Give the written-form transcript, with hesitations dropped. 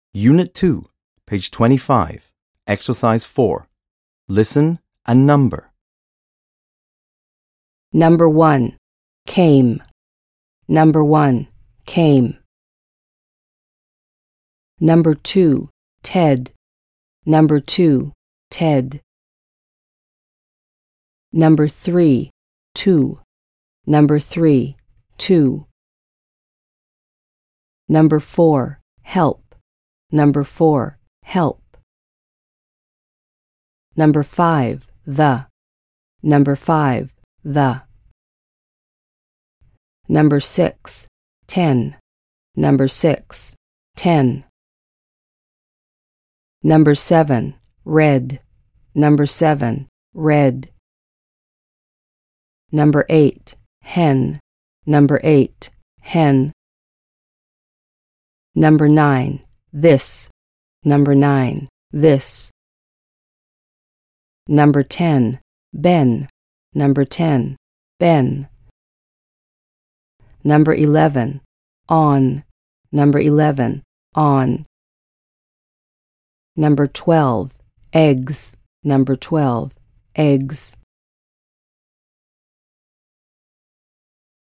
Unit 2, page 25, Exercise 4. Listen and number. Number 1, came. Number 1, came. Number 2, Ted. Number 2, Ted. Number 3, 2. Number 3, 2. Number 4, help. Number 4, help. Number 5, the. Number 5, the. Number 6, 10. Number 6, 10. Number 7, red. Number 7, red. Number 8, hen. Number 8, hen. Number 9, this. Number 9, this. Number 10, Ben. Number 10, Ben. Number 11, on. Number 11, on. Number 12, eggs. Number 12, eggs.